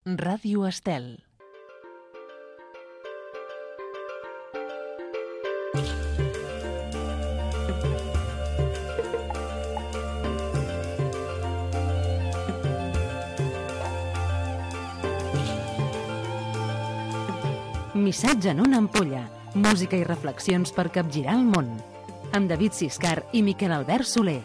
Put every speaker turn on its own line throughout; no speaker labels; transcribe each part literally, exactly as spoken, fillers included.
Ràdio Estel. Missatge en una ampolla. Música i reflexions per capgirar el món. Amb David Siscar i Miquel Albert Soler.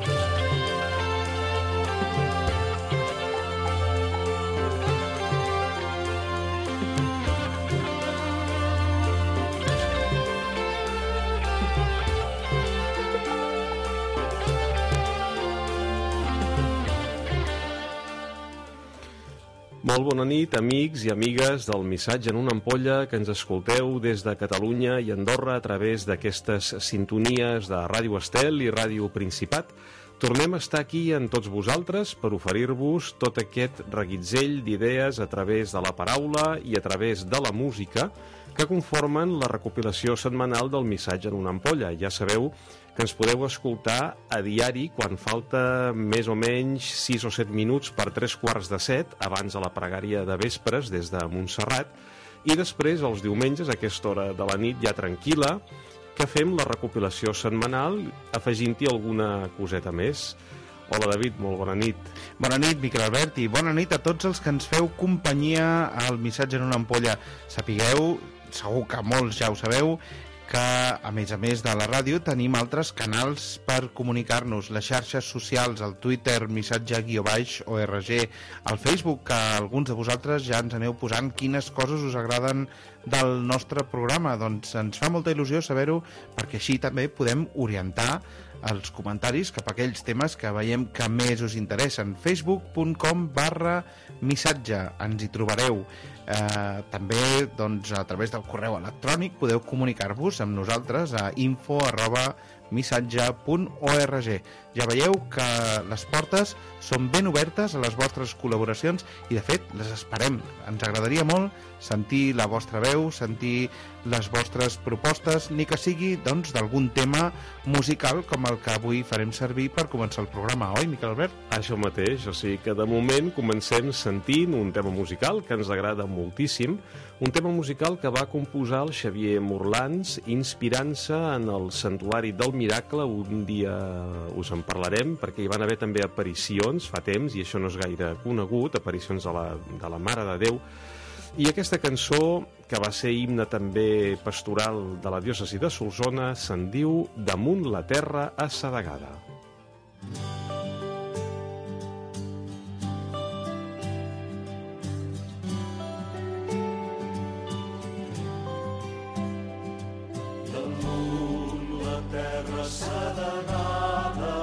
Molt bona nit, amics i amigues del Missatge en una ampolla que ens escolteu des de Catalunya i Andorra a través d'aquestes sintonies de Ràdio Estel i Ràdio Principat. Tornem a estar aquí amb tots vosaltres per oferir-vos tot aquest reguitzell d'idees a través de la paraula i a través de la música que conformen la recopilació setmanal del Missatge en una ampolla. Ja sabeu que ens podeu escoltar a diari quan falta més o menys sis o set minuts per tres quarts de set, abans de la pregària de vespres des de Montserrat, i després els diumenges a aquesta hora de la nit ja tranquil·la, que fem la recopilació setmanal afegint-hi alguna coseta més. Hola David, molt bona nit.
Bona nit, Miquel Albert, i bona nit a tots els que ens feu companyia al Missatge en una ampolla. Sapigueu, segur que molts ja ho sabeu, que a més a més de la ràdio tenim altres canals per comunicar-nos, les xarxes socials, el Twitter, missatge guió baix O R G, el Facebook, que alguns de vosaltres ja ens aneu posant quines coses us agraden del nostre programa. Doncs ens fa molta il·lusió saber-ho, perquè així també podem orientar els comentaris cap a aquells temes que veiem que més us interessen. facebook punt com barra missatge, ens hi trobareu. Eh, també doncs, a través del correu electrònic podeu comunicar-vos amb nosaltres a info arroba missatge punt org. Ja veieu que les portes són ben obertes a les vostres col·laboracions i de fet les esperem. Ens agradaria molt sentir la vostra veu, sentir les vostres propostes, ni que sigui doncs d'algun tema musical com el que avui farem servir per començar el programa, oi, Miquel Albert?
Això mateix, o sigui que de moment comencem sentint un tema musical que ens agrada moltíssim, un tema musical que va composar el Xavier Morlans inspirant-se en el Santuari del Miracle. Un dia us en parlarem perquè hi van haver també aparicions fa temps i això no és gaire conegut, aparicions de la, de la Mare de Déu. I aquesta cançó, que va ser himne també pastoral de la diòcesi de Solsona, se'n diu Damunt la terra assedegada.
Damunt la terra assedegada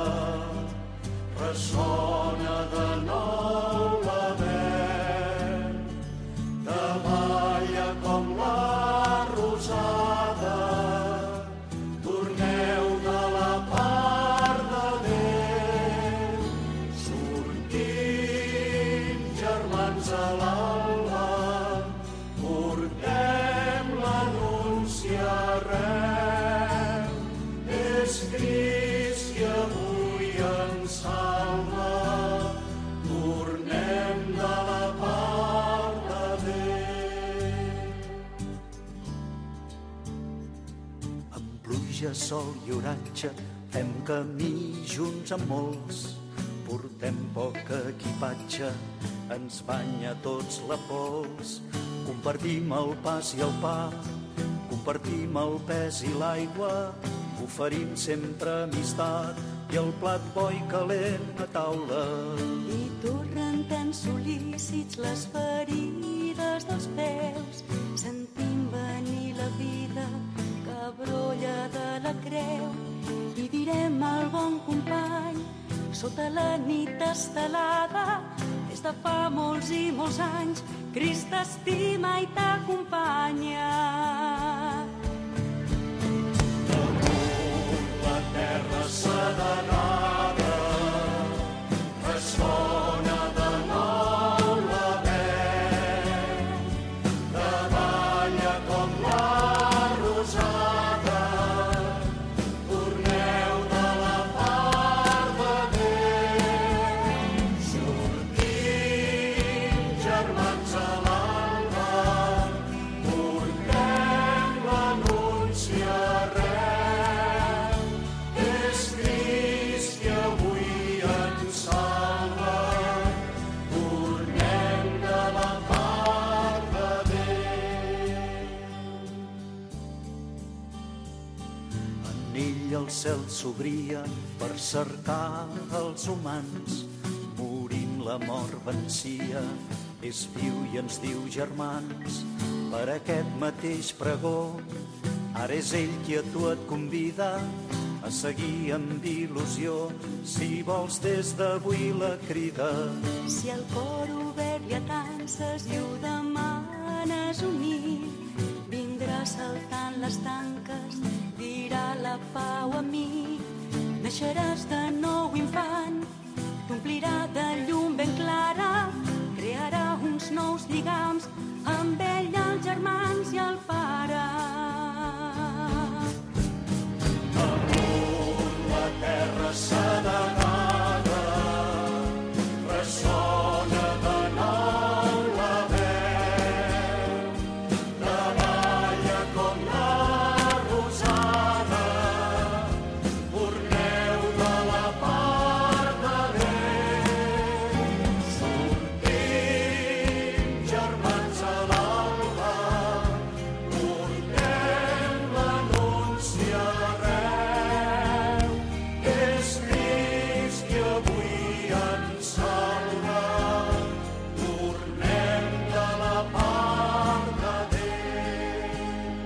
ressona de nou la veu, davalla com la rosada, torneu de la part de Déu, sortim germans a l'alba, portem l'anunci arreu, és Crist qui avui ens salva, tornem de la part de Déu. Amb pluja, sol i oratge fem camí junts amb molts, portem poc equipatge, ens banya tots la pols, compartim el pas i el pa, compartim el pes i l'aigua, oferim sempre amistat i el plat bo i calent a taula.
I tornen tan sol·lícits les ferides dels peus, sentim venir la vida que brolla de la creu, i direm al bon company sota la nit estelada, des de fa molts i molts anys Crist t'estima i t'acompanya.
Damunt la terra assedegada ressona de nou la veu, davalla com la rosada, torneu de la part de Déu, sortim germans germans a l'alba, portem l'anunci arreu. És Crist que avui ens salva, tornem de la part de Déu. En ell el cel s'obria per cercar els humans, morint la mort vencia, és viu i ens diu germans. Per aquest mateix pregó, ara és ell qui a tu et convida a seguir amb il·lusió, si vols des d'avui la crida.
Si el cor obert hi ha danses i ho demanes unit, vindrà saltant les tanques, dirà la pau a mi. Naixeràs de nou infant, t'omplirà de llum ben clara, crearà uns nous lligams amb ell, els germans i el pare.
Amunt la terra sedegada, ressona de nou la veu, treballa com la rosada, torneu de la part de Déu. Sortim, germans a l'alba, portem l'anunci arreu. És Crist qui avui ens salva, tornem de la part de Déu.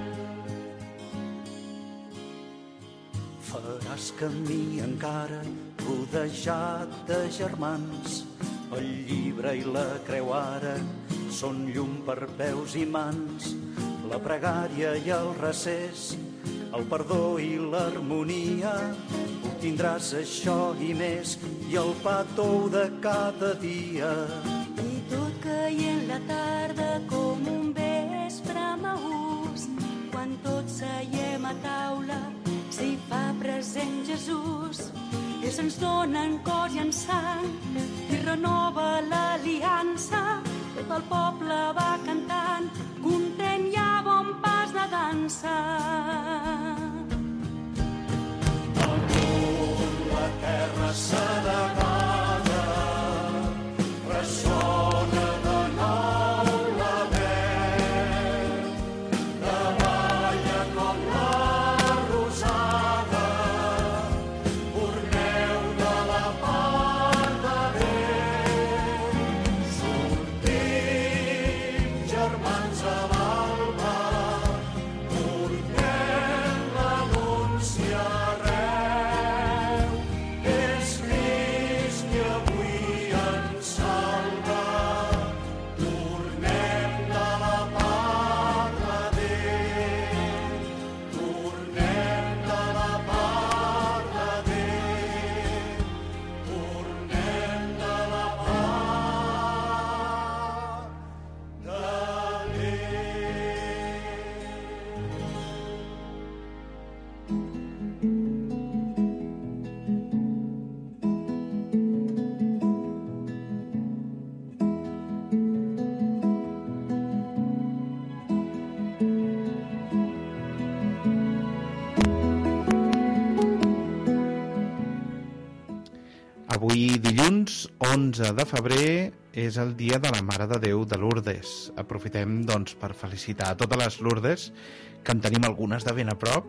Faràs camí encara rodejat de germans, el llibre i la creu ara són llum per peus i mans, la pregària i el recés, el perdó i l'harmonia, obtindràs això i més, i el pa tou de cada dia.
I tot caient la tarda com un vespre maús, quan tots seiem a taula, s'hi fa present Jesús. Ells ens donen cos i en sang i renova l'aliança. Tot el poble va cantant, content i a bon pas de dansa.
Amunt la terra sedegada, ressona de nou la veu, treballa com la rosada, torneu de la part de Déu. Sortim, germans a l'alba, portem l'anunci arreu. És Crist qui avui ens salva, tornem de la part de Déu. Tornem de la part de Déu. Tornem de la part de
Avui, dilluns, onze de febrer, és el dia de la Mare de Déu de Lourdes. Aprofitem, doncs, per felicitar a totes les Lourdes, que en tenim algunes de ben a prop,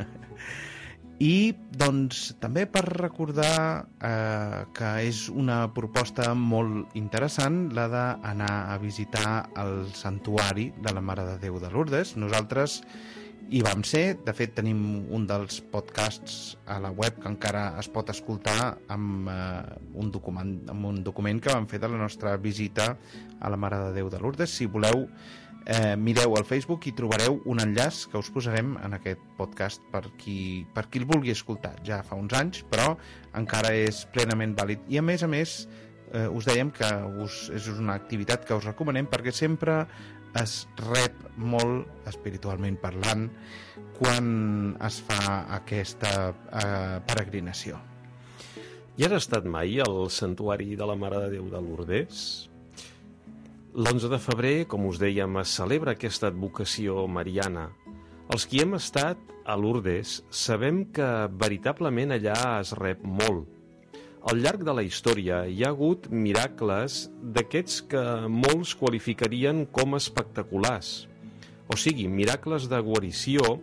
i, doncs, també per recordar eh, que és una proposta molt interessant la d'anar a visitar el santuari de la Mare de Déu de Lourdes. Nosaltres hi vam ser, de fet tenim un dels podcasts a la web que encara es pot escoltar amb, eh, un, document, amb un document que vam fer de la nostra visita a la Mare de Déu de Lourdes. Si voleu, eh, mireu al Facebook i trobareu un enllaç que us posarem en aquest podcast per qui, per qui el vulgui escoltar. Ja fa uns anys, però encara és plenament vàlid. I a més a més, eh, us dèiem que us, és una activitat que us recomanem perquè sempre es rep molt, espiritualment parlant, quan es fa aquesta eh, peregrinació.
I has estat mai al santuari de la Mare de Déu de Lourdes? L'onze de febrer, com us dèiem, es celebra aquesta advocació mariana. Els qui hem estat a Lourdes sabem que veritablement allà es rep molt. Al llarg de la història hi ha hagut miracles d'aquests que molts qualificarien com espectaculars. O sigui, miracles de guarició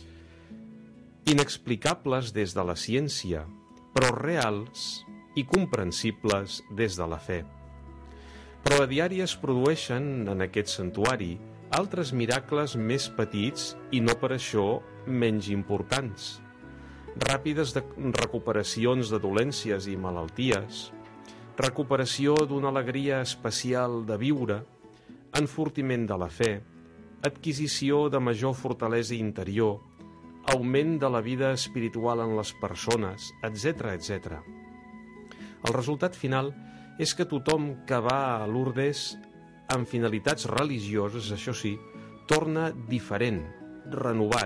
inexplicables des de la ciència, però reals i comprensibles des de la fe. Però a diari es produeixen en aquest santuari altres miracles més petits i no per això menys importants. Ràpides de recuperacions de dolències i malalties, recuperació d'una alegria especial de viure, enfortiment de la fe, adquisició de major fortalesa interior, augment de la vida espiritual en les persones, etcètera, etcètera. El resultat final és que tothom que va a Lourdes amb finalitats religioses, això sí, torna diferent, renovat,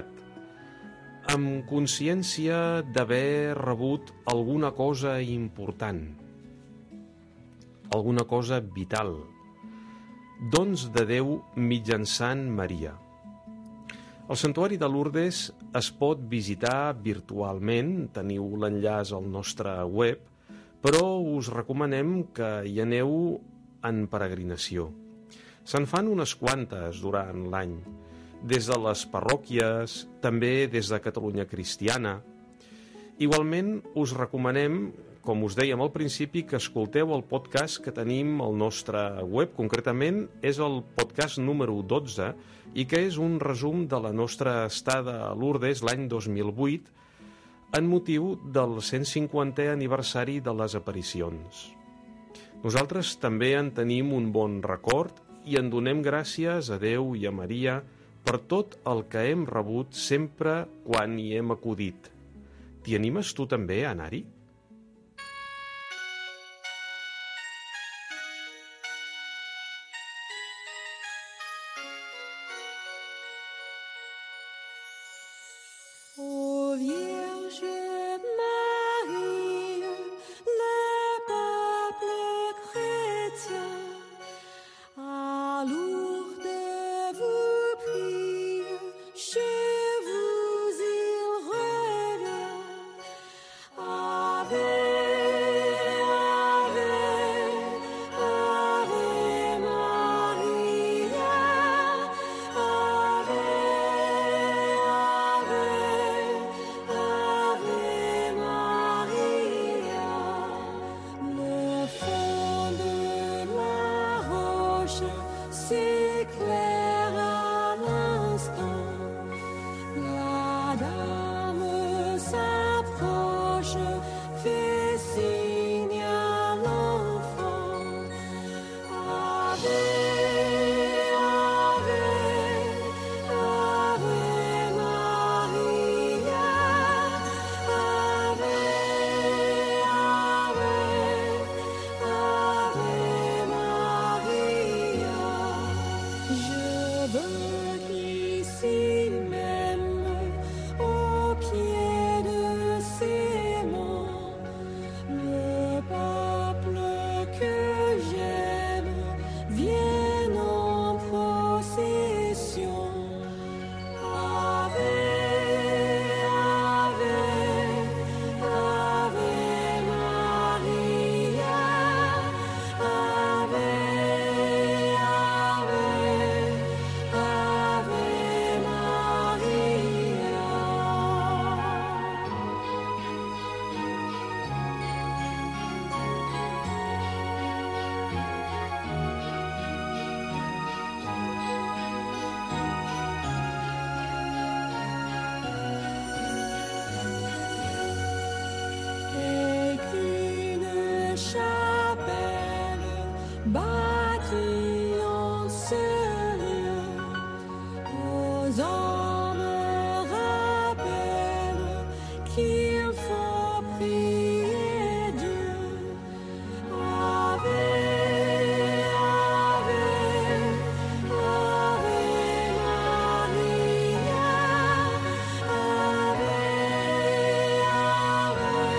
amb consciència d'haver rebut alguna cosa important, alguna cosa vital, dons de Déu mitjançant Maria. El santuari de Lourdes es pot visitar virtualment, teniu l'enllaç al nostre web, però us recomanem que hi aneu en peregrinació. Se'n fan unes quantes durant l'any, des de les parròquies, també des de Catalunya Cristiana. Igualment, us recomanem, com us dèiem al principi, que escolteu el podcast que tenim al nostre web. Concretament, és el podcast número dotze i que és un resum de la nostra estada a Lourdes l'any dos mil vuit en motiu del cent cinquantè aniversari de les aparicions. Nosaltres també en tenim un bon record i en donem gràcies a Déu i a Maria per tot el que hem rebut sempre quan hi hem acudit. T'hi animes tu també a anar-hi?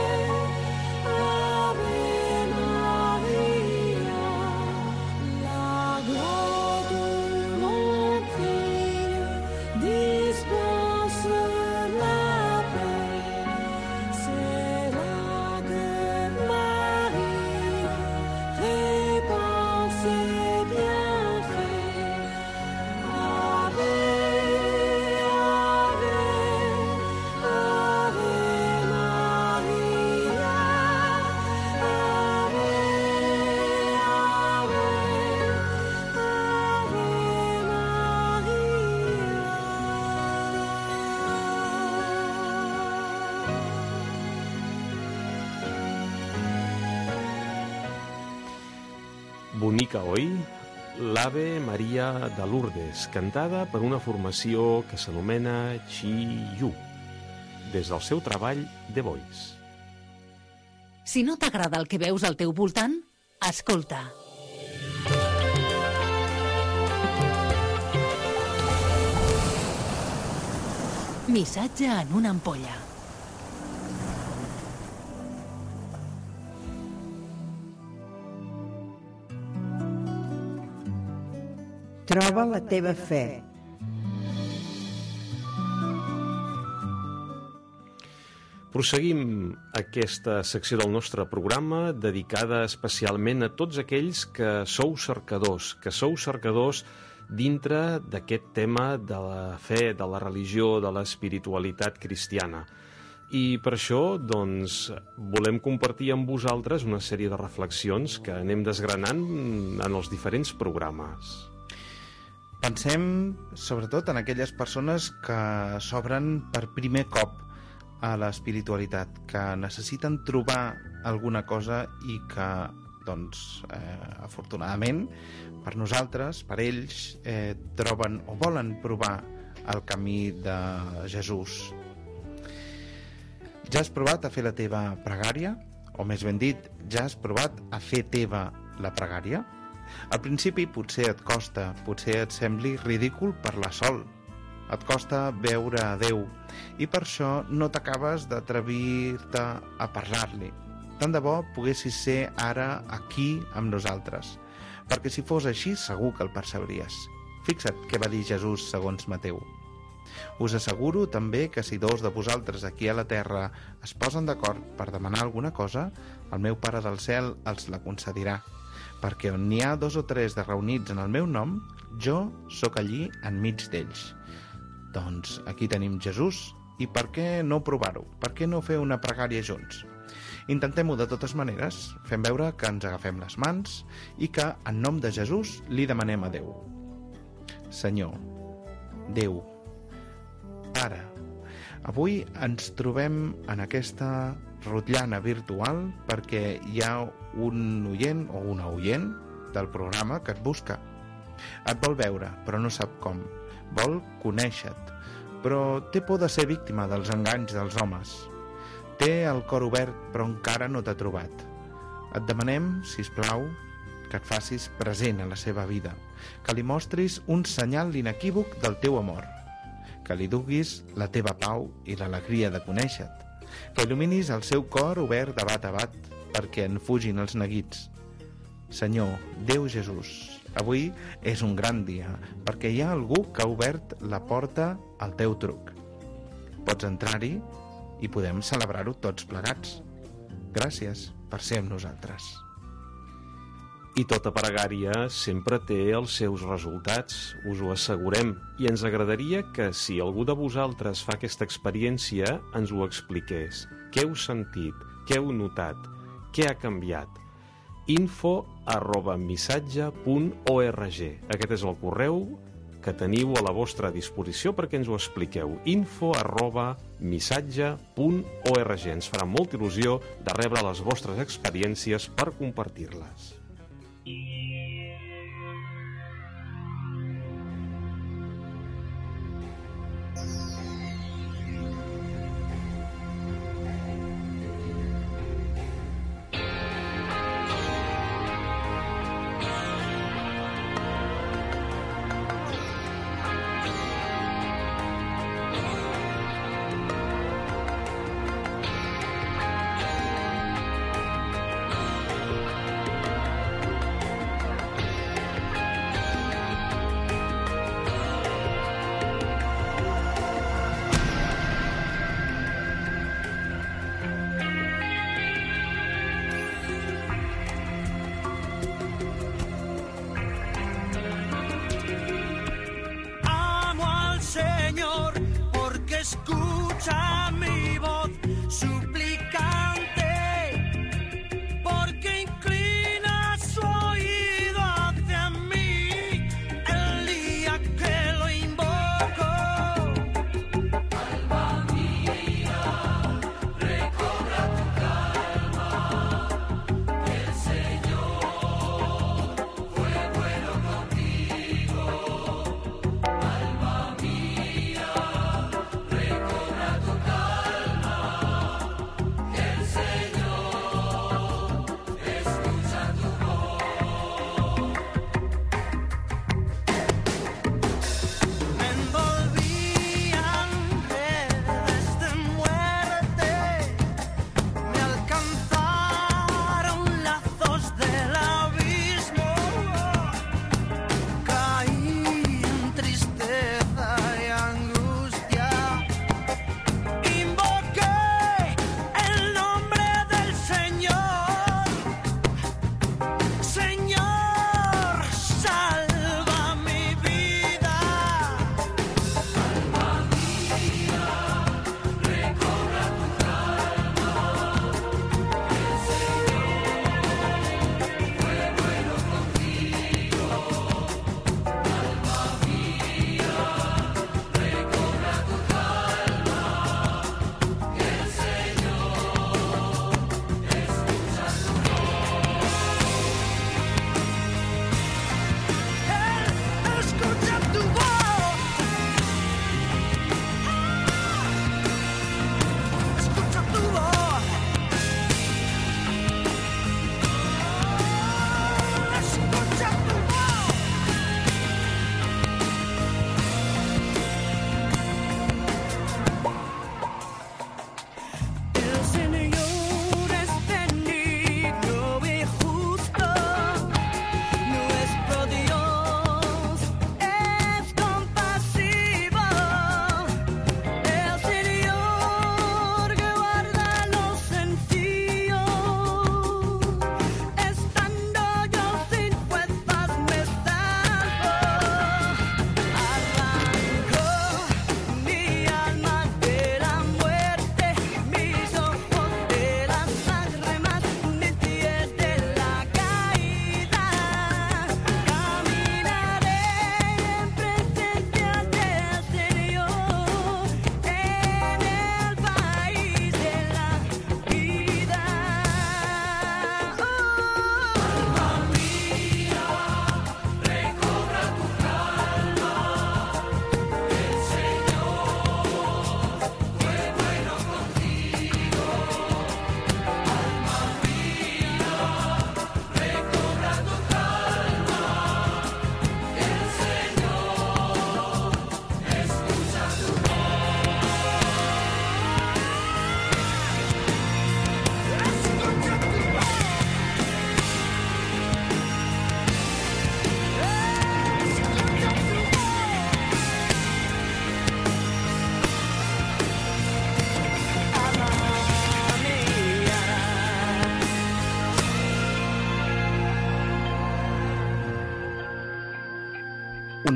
La
bonica, oi? L'Ave Maria de Lourdes, cantada per una formació que s'anomena Chi-Yu, des del seu treball The Voice.
Si no t'agrada el que veus al teu voltant, escolta. Missatge en una ampolla.
Troba la teva fe.
Proseguim aquesta secció del nostre programa dedicada especialment a tots aquells que sou cercadors, que sou cercadors dintre d'aquest tema de la fe, de la religió, de l'espiritualitat cristiana. I per això, doncs, volem compartir amb vosaltres una sèrie de reflexions que anem desgranant en els diferents programes.
Pensem, sobretot, en aquelles persones que s'obren per primer cop a l'espiritualitat, que necessiten trobar alguna cosa i que, doncs, eh, afortunadament, per nosaltres, per ells, eh, troben o volen provar el camí de Jesús. Ja has provat a fer la teva pregària? O més ben dit, ja has provat a fer teva la pregària? Al principi potser et costa, potser et sembli ridícul parlar sol. Et costa veure a Déu i per això no t'acabes d'atrevir-te a parlar-li. Tant de bo poguessis ser ara aquí amb nosaltres, perquè si fos així segur que el percebries. Fixa't què va dir Jesús segons Mateu. Us asseguro també que si dos de vosaltres aquí a la terra es posen d'acord per demanar alguna cosa, el meu Pare del cel els la concedirà, perquè on n'hi ha dos o tres de reunits en el meu nom, jo sóc allí enmig d'ells. Doncs aquí tenim Jesús, i per què no provar-ho? Per què no fer una pregària junts? Intentem-ho de totes maneres, fem veure que ens agafem les mans i que en nom de Jesús li demanem a Déu. Senyor, Déu, Pare, avui ens trobem en aquesta rotllana virtual perquè hi ha un oient o una oient del programa que et busca. Et vol veure, però no sap com. Vol conèixer-te, però té por de ser víctima dels enganys dels homes. Té el cor obert, però encara no t'ha trobat. Et demanem, sisplau, que et facis present a la seva vida, que li mostris un senyal inequívoc del teu amor, que li duguis la teva pau i l'alegria de conèixer-te, que il·luminis el seu cor obert de bat a bat perquè en fugin els neguits. Senyor, Déu Jesús, avui és un gran dia perquè hi ha algú que ha obert la porta al teu truc. Pots entrar-hi i podem celebrar-ho tots plegats. Gràcies per ser amb nosaltres.
I tota pregària sempre té els seus resultats, us ho assegurem, i ens agradaria que si algú de vosaltres fa aquesta experiència ens ho expliqués. Què heu sentit? Què heu notat? Què ha canviat? info arroba missatge punt org. Aquest és el correu que teniu a la vostra disposició perquè ens ho expliqueu. info arroba missatge punt org. Ens farà molta il·lusió de rebre les vostres experiències per compartir-les.
Escucha mi voz suplicante, porque inclina su oído hacia mí el día que lo invoco. Alma mía, recobra tu calma, que el Señor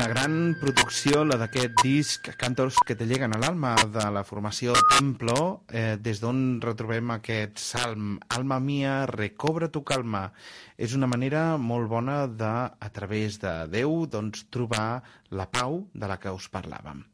Una gran producció, la d'aquest disc Cantos que te lleguen a l'alma, de la formació Templo, eh, des d'on retrobem aquest salm, Alma mia, recobra tu calma. És una manera molt bona de, a través de Déu, doncs, trobar la pau de la que us parlàvem.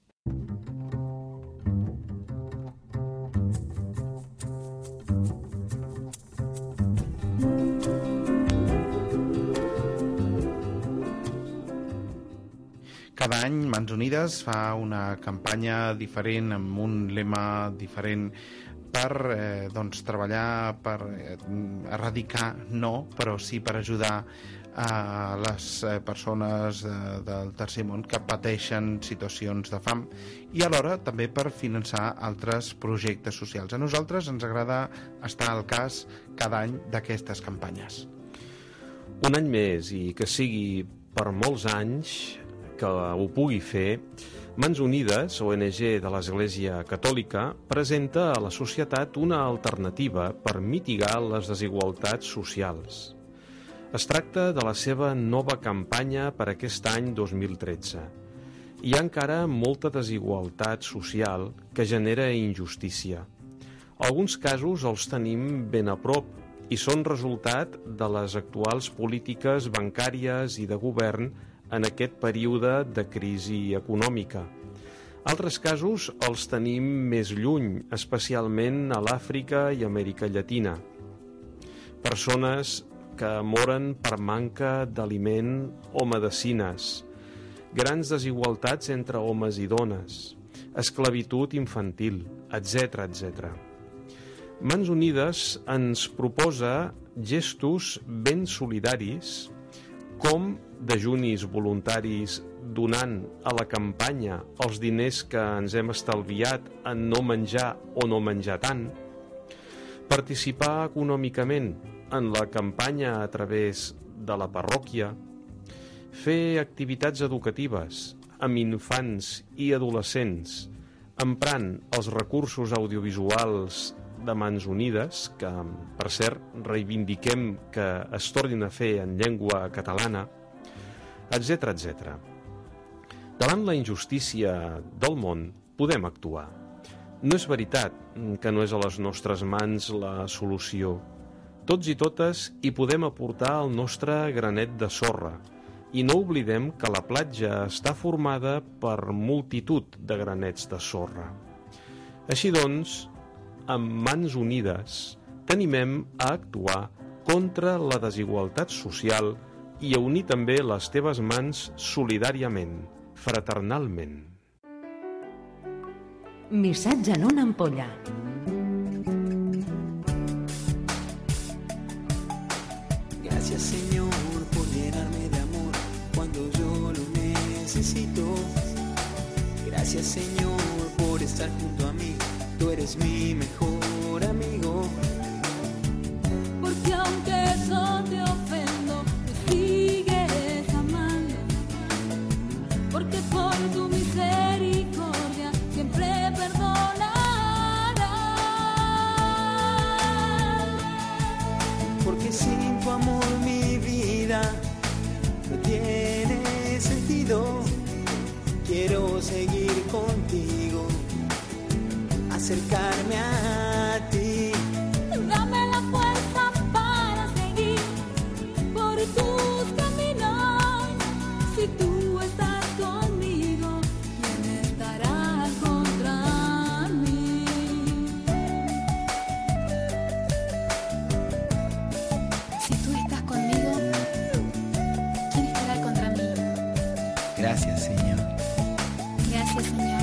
Cada any Mans Unides fa una campanya diferent, amb un lema diferent, per eh, doncs, treballar, per eh, erradicar, no, però sí per ajudar a les eh, persones eh, del tercer món que pateixen situacions de fam i alhora també per finançar altres projectes socials. A nosaltres ens agrada estar al cas cada any d'aquestes campanyes.
Un any més, i que sigui per molts anys que ho pugui fer, Mans Unides, O N G de l'Església Catòlica, presenta a la societat una alternativa per mitigar les desigualtats socials. Es tracta de la seva nova campanya per aquest any dos mil tretze. Hi ha encara molta desigualtat social que genera injustícia. Alguns casos els tenim ben a prop i són resultat de les actuals polítiques bancàries i de govern en aquest període de crisi econòmica. Altres casos els tenim més lluny, especialment a l'Àfrica i Amèrica Llatina. Persones que moren per manca d'aliment o medecines, grans desigualtats entre homes i dones, esclavitud infantil, etcètera, etcètera. Mans Unides ens proposa gestos ben solidaris, com dejunis voluntaris donant a la campanya els diners que ens hem estalviat en no menjar o no menjar tant, participar econòmicament en la campanya a través de la parròquia, fer activitats educatives amb infants i adolescents, emprant els recursos audiovisuals de Mans Unides, que, per cert, reivindiquem que es tornin a fer en llengua catalana, etcètera, etcètera. Davant la injustícia del món, podem actuar. No és veritat que no és a les nostres mans la solució. Tots i totes hi podem aportar el nostre granet de sorra, i no oblidem que la platja està formada per multitud de granets de sorra. Així doncs, amb Mans Unides t'animem a actuar contra la desigualtat social i a unir també les teves mans solidàriament, fraternalment.
Missatge en una ampolla.
Gracias, Señor, por llenarme de amor cuando yo lo necesito. Gracias, Señor, por estar junto a mí. Tú eres mi mejor amigo.
Porque aunque eso te ofendo, me sigues amando. Porque por tu misericordia siempre perdonarás.
Porque sin tu amor mi vida no tiene sentido. Quiero seguir contigo, acercarme a ti.
Dame la fuerza para seguir por tus caminos. Si tú estás conmigo, ¿quién estará contra mí? Si tú estás conmigo, ¿quién estará contra mí?
Gracias, Señor.
Gracias, Señor.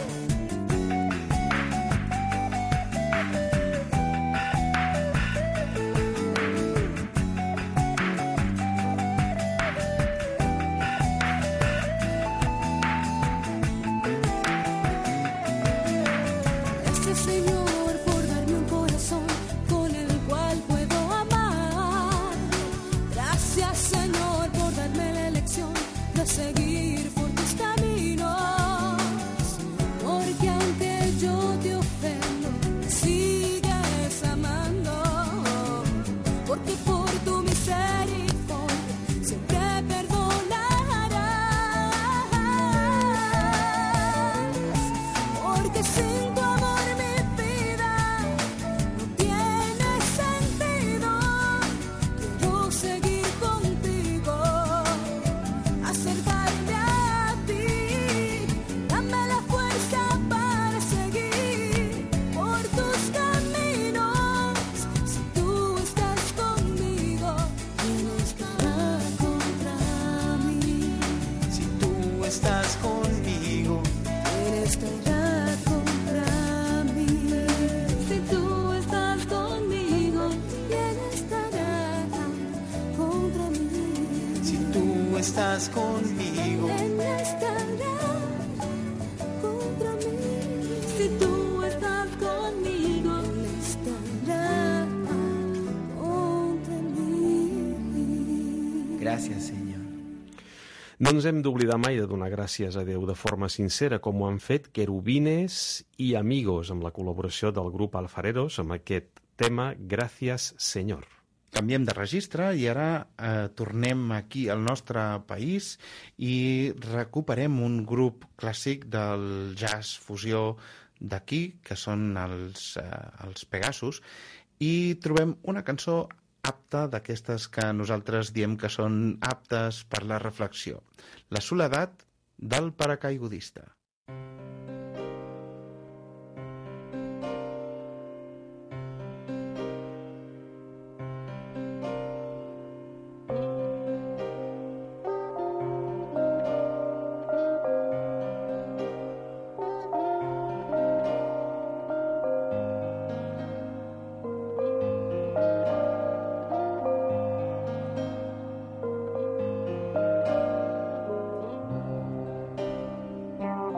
Gracias, Señor, por darme un corazón con el cual puedo amar. Gracias, Señor, por darme la elección de seguir por tus caminos.
estás conmigo.
¿Quién estará contra mí? Si tú estás conmigo, ¿quién estará contra mí?
Si tú estás conmigo,
¿Quién estará contra mí? Si tú estás conmigo, ¿quién estará contra mí?
gracias, Señor.
No ens hem d'oblidar mai de donar gràcies a Déu de forma sincera, com ho han fet Querubines i Amigos, amb la col·laboració del grup Alfareros, amb aquest tema Gràcies, Senyor.
Canviem de registre i ara eh, tornem aquí al nostre país i recuperem un grup clàssic del jazz fusió d'aquí, que són els, eh, els Pegasus, i trobem una cançó apta d'aquestes que nosaltres diem que són aptes per la reflexió. La soledat del paracaigudista.
Thank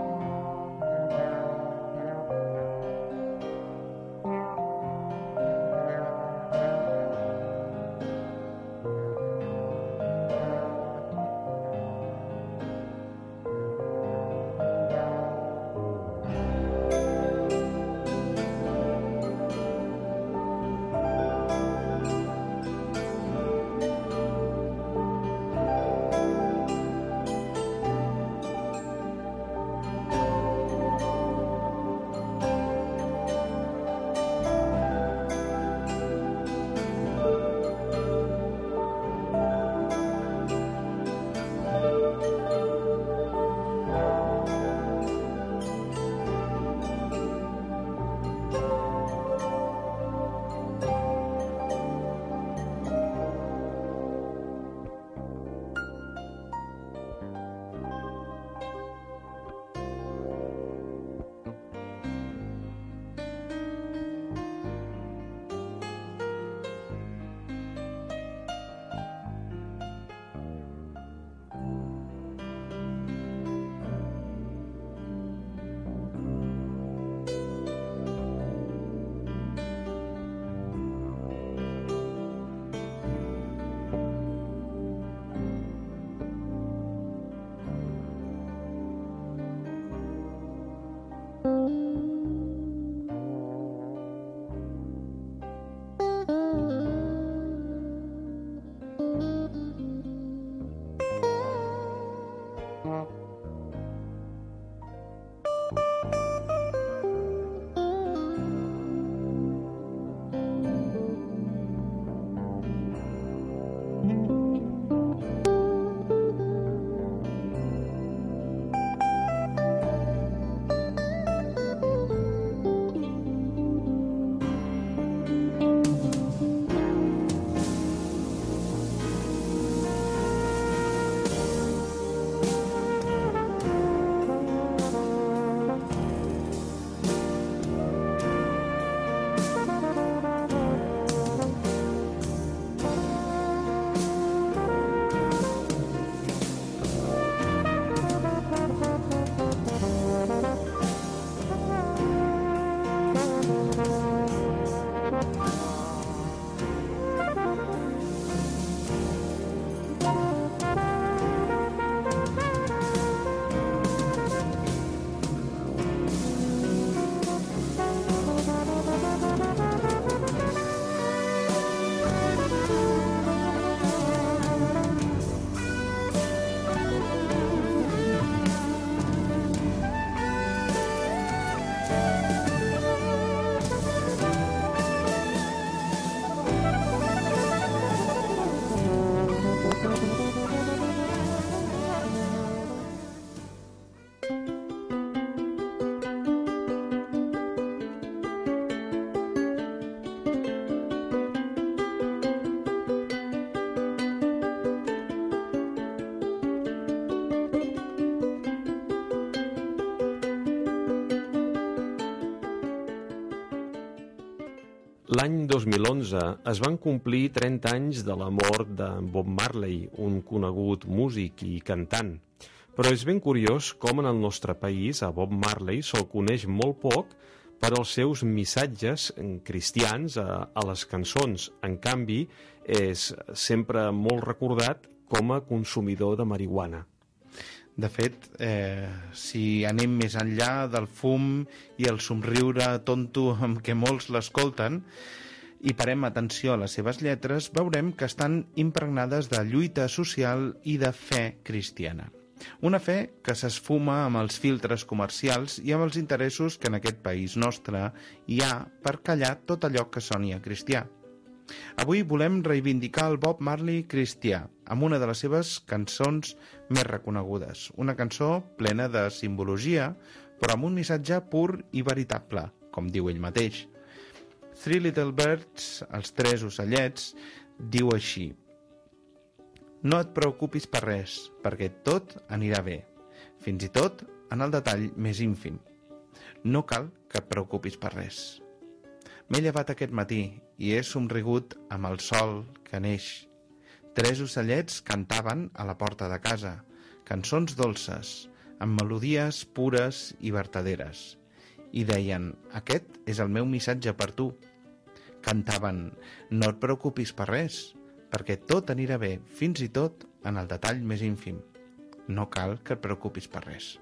L'any dos mil onze es van complir trenta anys de la mort de Bob Marley, un conegut músic i cantant. Però és ben curiós com en el nostre país a Bob Marley se'l coneix molt poc per als seus missatges cristians a, a les cançons. En canvi, és sempre molt recordat com a consumidor de marihuana.
De fet, eh, si anem més enllà del fum i el somriure tonto amb què molts l'escolten i parem atenció a les seves lletres, veurem que estan impregnades de lluita social i de fe cristiana. Una fe que s'esfuma amb els filtres comercials i amb els interessos que en aquest país nostre hi ha per callar tot allò que soni a cristià. Avui volem reivindicar el Bob Marley cristià amb una de les seves cançons més reconegudes. Una cançó plena de simbologia, però amb un missatge pur i veritable, com diu ell mateix. Three Little Birds, els tres ocellets, diu així: no et preocupis per res, perquè tot anirà bé, fins i tot en el detall més ínfim. No cal que et preocupis per res. M'he llevat aquest matí i he somrigut amb el sol que neix. Tres ocellets cantaven a la porta de casa, cançons dolces, amb melodies pures i vertaderes. I deien, aquest és el meu missatge per tu. Cantaven, no et preocupis per res, perquè tot anirà bé, fins i tot en el detall més ínfim. No cal que et preocupis per res.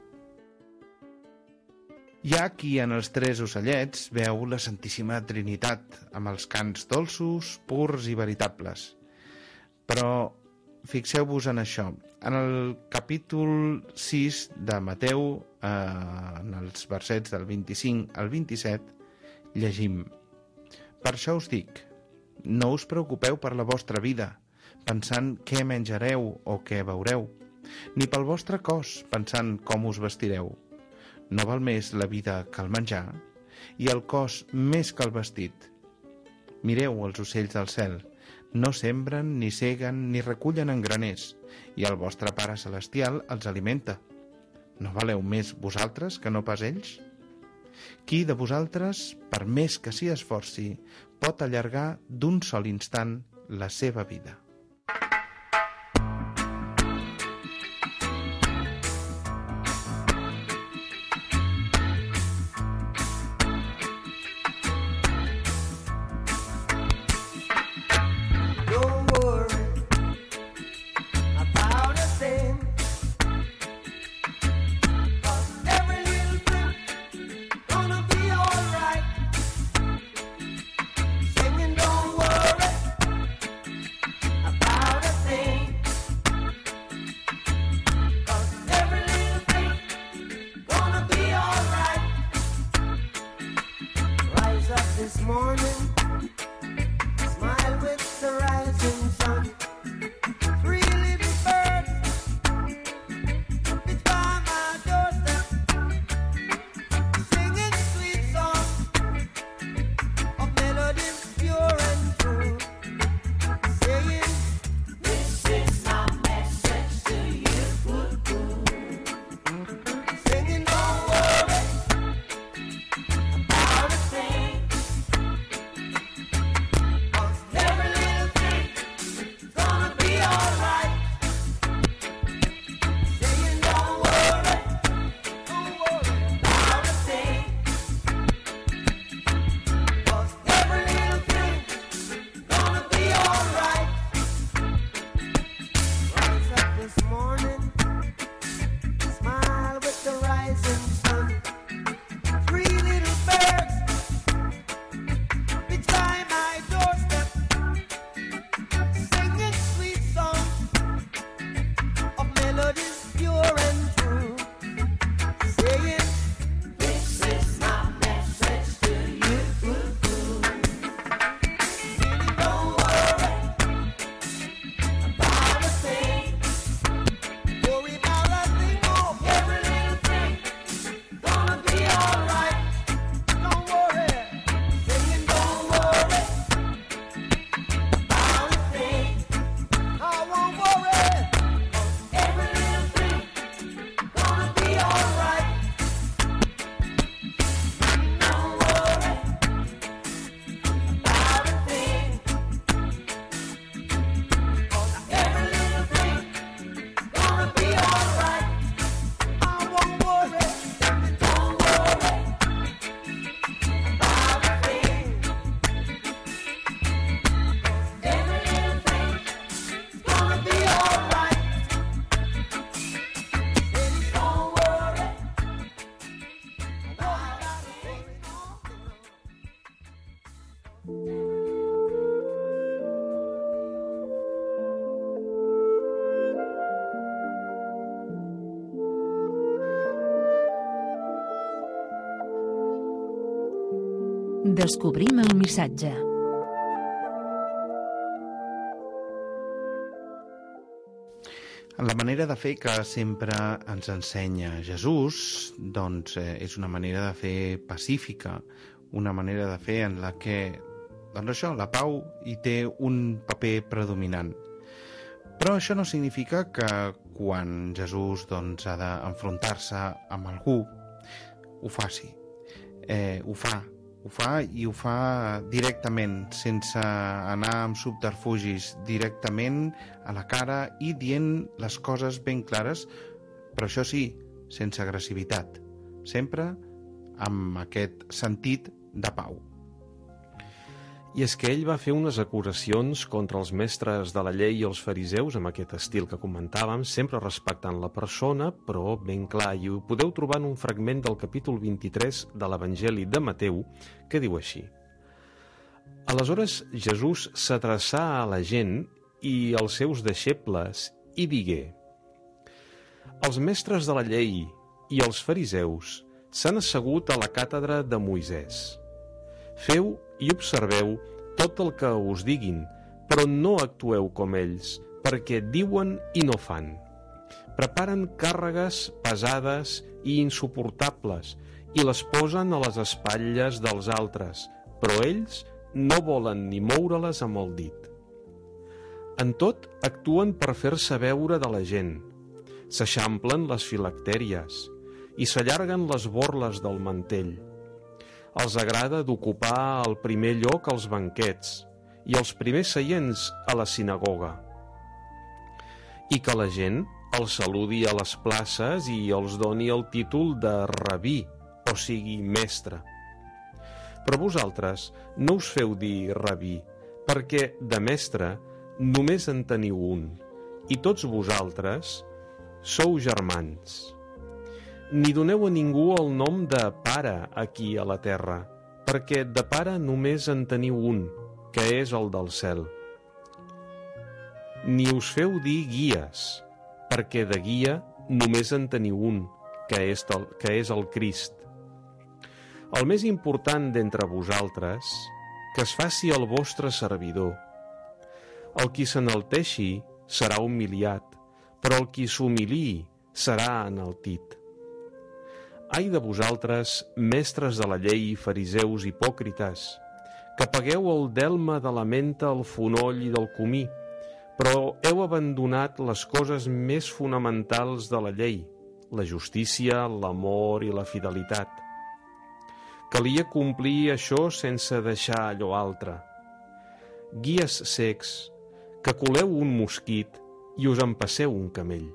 Hi ha qui en els tres ocellets veu la Santíssima Trinitat, amb els cants dolços, purs i veritables. Però fixeu-vos en això. En el capítol sis de Mateu, eh, en els versets del vint-i-cinc al vint-i-set, llegim: per això us dic, no us preocupeu per la vostra vida, pensant què menjareu o què beureu, ni pel vostre cos, pensant com us vestireu. No val més la vida que el menjar i el cos més que el vestit. Mireu els ocells del cel, no sembren, ni seguen, ni recullen en graners, i el vostre Pare Celestial els alimenta. No valeu més vosaltres que no pas ells? Qui de vosaltres, per més que s'hi esforci, pot allargar d'un sol instant la seva vida?
Descobrim el missatge.
La manera de fer que sempre ens ensenya Jesús, doncs, eh, és una manera de fer pacífica, una manera de fer en la que, doncs això, la pau hi té un paper predominant. Però això no significa que quan Jesús doncs, ha d'enfrontar-se amb algú, ho faci. Eh, ho fa, ho fa i ho fa directament, sense anar amb subterfugis, directament a la cara i dient les coses ben clares, però això sí, sense agressivitat, sempre amb aquest sentit de pau.
I és que ell va fer unes acusacions contra els mestres de la llei i els fariseus amb aquest estil que comentàvem, sempre respectant la persona, però ben clar, i ho podeu trobar en un fragment del capítol vint-i-tres de l'Evangeli de Mateu, que diu així. Aleshores Jesús s'adreçà a la gent i als seus deixebles i digué: Els mestres de la llei i els fariseus s'han assegut a la càtedra de Moisès. Feu i observeu tot el que us diguin, però no actueu com ells, perquè diuen i no fan. Preparen càrregues pesades i insuportables i les posen a les espatlles dels altres, però ells no volen ni moure-les amb el dit. En tot actuen per fer-se veure de la gent, s'eixamplen les filactèries i s'allarguen les borles del mantell. Els agrada d'ocupar el primer lloc als banquets i els primers seients a la sinagoga. I que la gent els saludi a les places i els doni el títol de rabí, o sigui, mestre. Però vosaltres no us feu dir rabí, perquè de mestre només en teniu un, i tots vosaltres sou germans. Ni doneu a ningú el nom de pare aquí a la terra, perquè de pare només en teniu un, que és el del cel. Ni us feu dir guies, perquè de guia només en teniu un, que és el, que és el Crist. El més important d'entre vosaltres, que es faci el vostre servidor. El qui s'enalteixi serà humiliat, però el qui s'humiliï serà enaltit. Ai de vosaltres, mestres de la llei i fariseus hipòcrites, que pagueu el delme de la menta, el fonoll i del comí, però heu abandonat les coses més fonamentals de la llei, la justícia, l'amor i la fidelitat. Calia complir això sense deixar allò altre. Guies cecs, que coleu un mosquit i us empasseu un camell.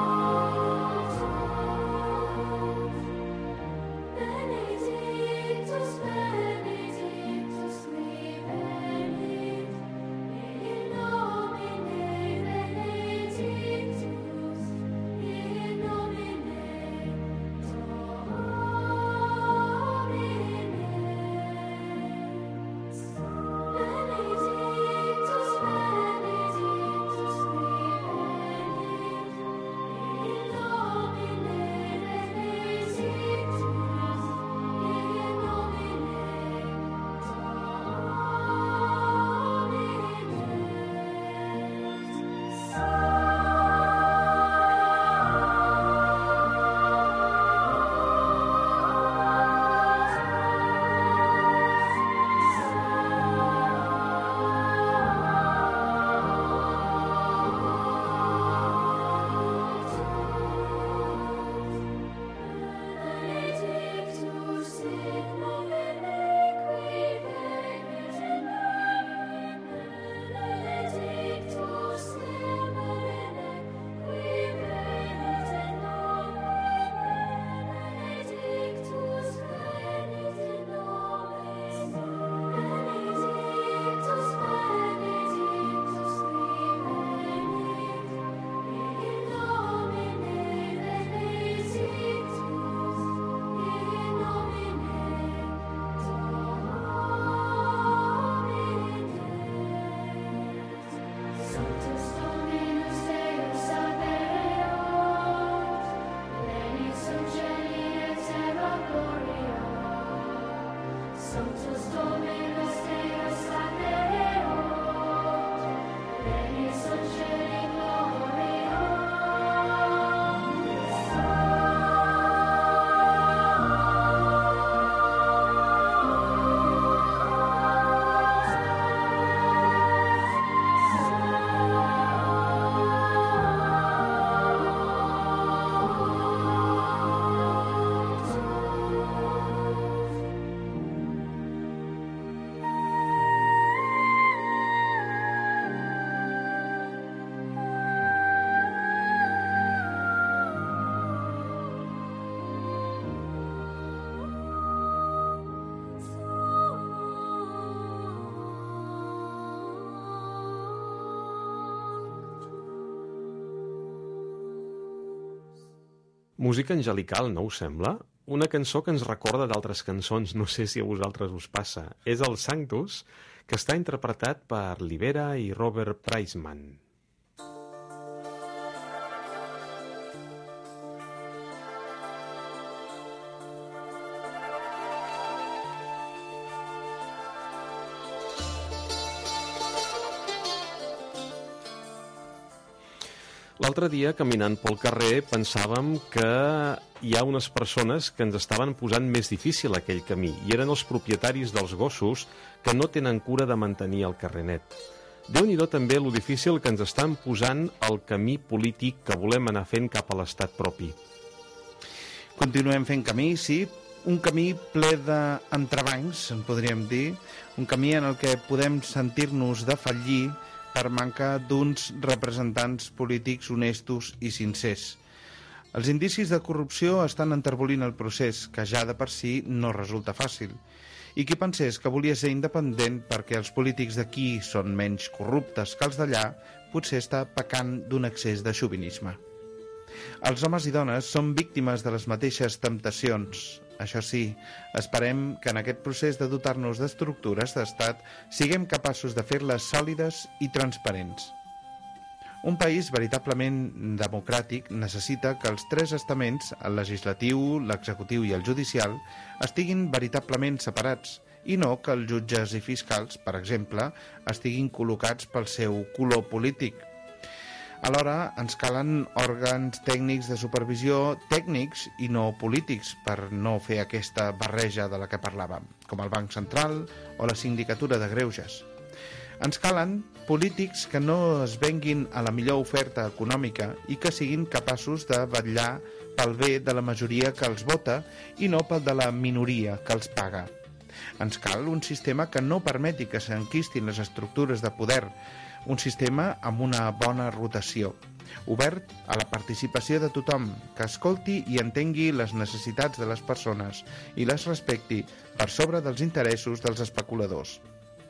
Benedictus
Música angelical, no us sembla? Una cançó que ens recorda d'altres cançons, no sé si a vosaltres us passa. És el Sanctus, que està interpretat per Libera i Robert Priceman. L'altre dia, caminant pel carrer, pensàvem que hi ha unes persones que ens estaven posant més difícil aquell camí, i eren els propietaris dels gossos que no tenen cura de mantenir el carrer net. Déu-n'hi-do també lo difícil que ens estan posant el camí polític que volem anar fent cap a l'estat propi.
Continuem fent camí, sí, un camí ple d'entrebancs, en podríem dir, un camí en el que podem sentir-nos defallir per manca d'uns representants polítics honestos i sincers. Els indicis de corrupció estan enterbolint el procés, que ja de per si no resulta fàcil. I qui pensés que volia ser independent perquè els polítics d'aquí són menys corruptes que els d'allà, potser està pecant d'un excés de xovinisme. Els homes i dones són víctimes de les mateixes temptacions. Això sí, esperem que en aquest procés de dotar-nos d'estructures d'estat siguem capaços de fer-les sòlides i transparents. Un país veritablement democràtic necessita que els tres estaments, el legislatiu, l'executiu i el judicial, estiguin veritablement separats, i no que els jutges i fiscals, per exemple, estiguin col·locats pel seu color polític. Alhora, ens calen òrgans tècnics de supervisió tècnics i no polítics per no fer aquesta barreja de la que parlàvem, com el Banc Central o la Sindicatura de Greuges. Ens calen polítics que no es venguin a la millor oferta econòmica i que siguin capaços de vetllar pel bé de la majoria que els vota i no pel de la minoria que els paga. Ens cal un sistema que no permeti que s'enquistin les estructures de poder, un sistema amb una bona rotació, obert a la participació de tothom, que escolti i entengui les necessitats de les persones i les respecti per sobre dels interessos dels especuladors.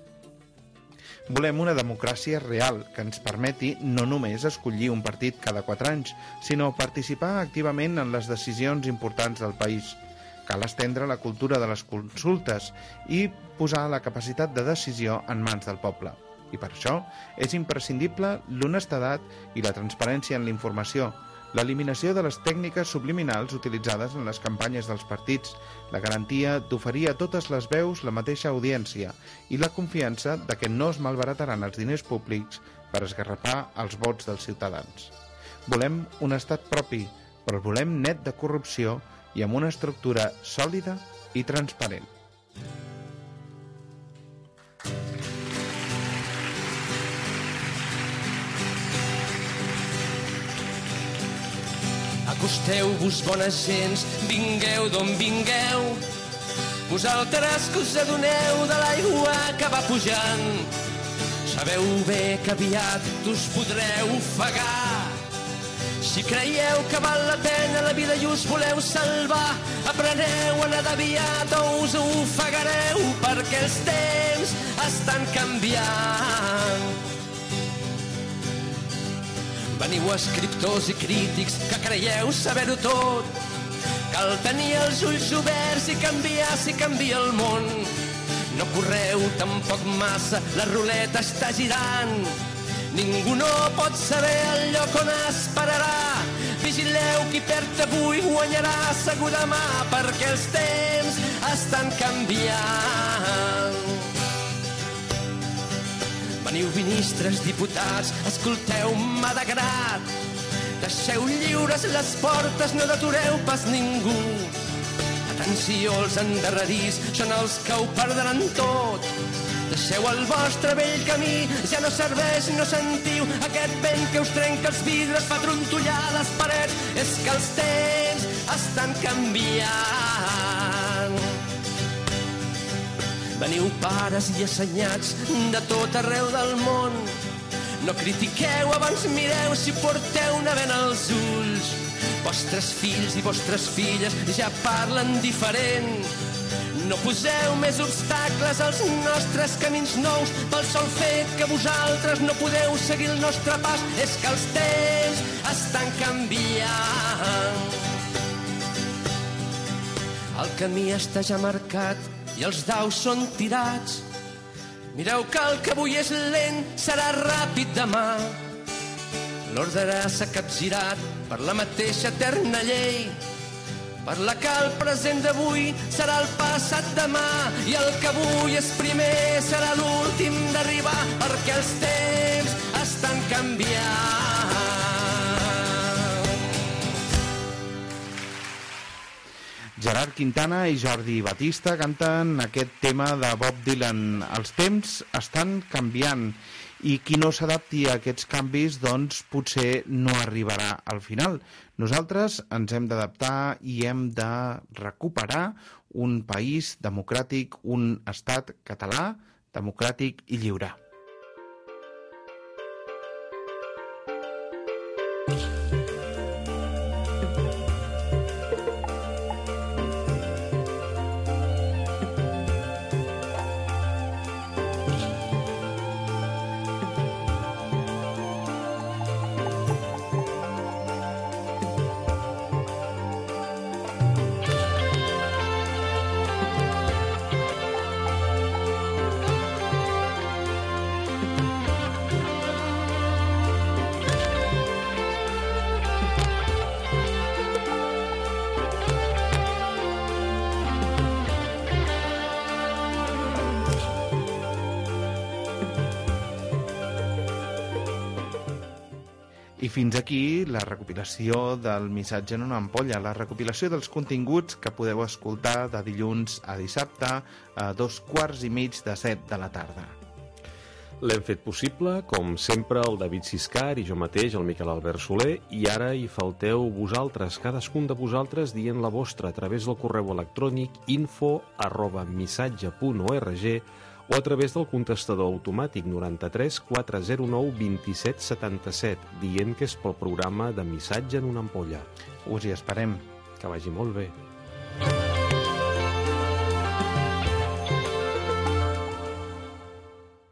Volem una democràcia real que ens permeti no només escollir un partit cada quatre anys, sinó participar activament en les decisions importants del país. Cal estendre la cultura de les consultes i posar la capacitat de decisió en mans del poble. I per això és imprescindible l'honestedat i la transparència en la informació, l'eliminació de les tècniques subliminals utilitzades en les campanyes dels partits, la garantia d'oferir a totes les veus la mateixa audiència i la confiança de que no es malbarataran els diners públics per esgarrapar els vots dels ciutadans. Volem un estat propi, però el volem net de corrupció i amb una estructura sòlida i transparent.
Acosteu-vos, bones gents, vingueu d'on vingueu. Vosaltres que us adoneu de l'aigua que va pujant, sabeu bé que aviat us podreu ofegar. Si creieu que val la pena la vida i us voleu salvar, apreneu a nedar aviat o us ofegareu, perquè els temps estan canviant. Veniu escriptors i crítics que creieu saber-ho tot. Cal tenir els ulls oberts i canviar si canvia el món. No correu tampoc massa, la ruleta està girant. Ningú no pot saber el lloc on es pararà. Vigileu, qui perd avui guanyarà segur demà, perquè els temps estan canviant. Veniu ministres, diputats, escolteu-me de grat. Deixeu lliures les portes, no detureu pas ningú. Atenció, els endarrerits són els que ho perdran tot. Deixeu el vostre vell camí, ja no serveix, no sentiu aquest vent que us trenca els vidres, fa trontollar les parets. És que els temps estan canviant. Veniu pares i assenyats de tot arreu del món. No critiqueu, abans mireu si porteu una vena als ulls. Vostres fills i vostres filles ja parlen diferent. No poseu més obstacles als nostres camins nous pel sol fet que vosaltres no podeu seguir el nostre pas. És que els temps estan canviant. El camí està ja marcat i els daus són tirats. Mireu que el que avui és lent serà ràpid demà. L'ordre s'ha capgirat per la mateixa eterna llei, per la que el present d'avui serà el passat demà, i el que avui és primer serà l'últim d'arribar, perquè els temps estan canviant.
Gerard Quintana i Jordi Batista canten aquest tema de Bob Dylan. Els temps estan canviant i qui no s'adapti a aquests canvis doncs potser no arribarà al final. Nosaltres ens hem d'adaptar i hem de recuperar un país democràtic, un estat català democràtic i lliure. I fins aquí la recopilació del Missatge en una ampolla, la recopilació dels continguts que podeu escoltar de dilluns a dissabte a dos quarts i mig de set de la tarda.
L'hem fet possible, com sempre, el David Siscar i jo mateix, el Miquel Albert Soler, i ara hi falteu vosaltres, cadascun de vosaltres dient la vostra a través del correu electrònic info arroba missatge punt org o a través del contestador automàtic noranta-tres quatre zero nou vint-i-set setanta-set, dient que és pel programa de Missatge en una ampolla.
Us hi esperem.
Que vagi molt bé.